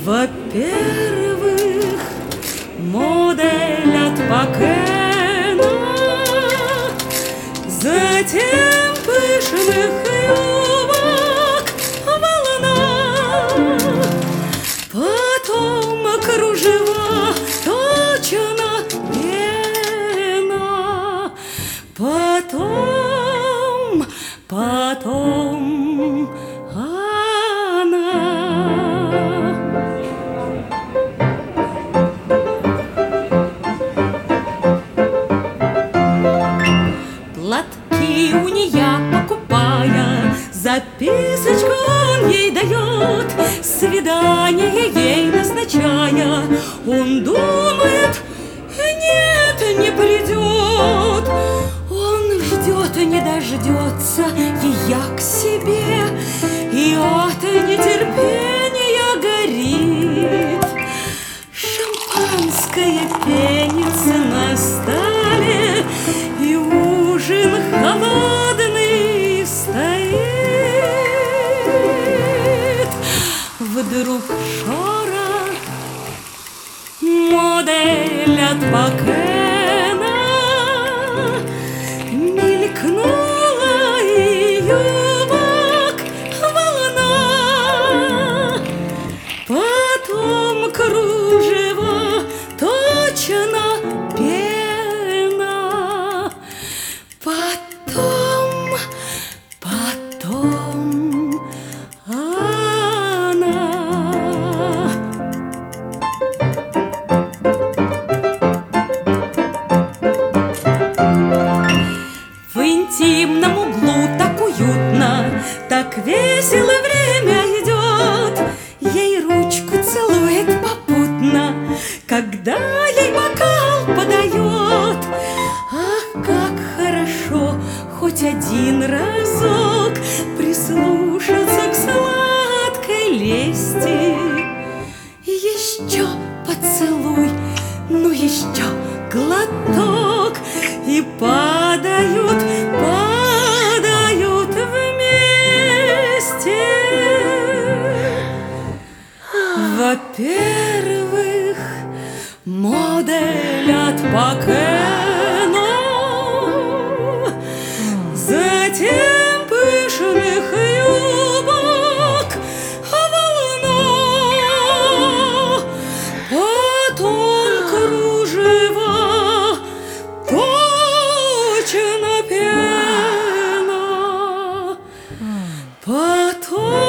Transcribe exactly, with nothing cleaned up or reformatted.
Во-первых, модель от Пакена, затем пышных юбок волна, потом кружева, точно пена, потом, потом она. Платки у нея покупая, записочку он ей дает, свидание ей назначая. Он думает, нет, не придет. Он ждет и не дождется ее к себе, и от нетерпения горит. Шампанское пенится на столе, и ужин холодный стоит. Вдруг шорох, модель от Пакена, мелькнула и юбок волна, потом кружева, точно пена, потом, потом она. В интимном углу так уютно, так весело время идет. Ей ручку целует попутно, когда ей бокал подает. Ах, как хорошо хоть один разок прислушаться к сладкой лести. Еще поцелуй, ну еще глоток, и падают, падают вместе. Во-первых, модель от Пакена, затем пышных юбок волна, потом кружева, точно пена, потом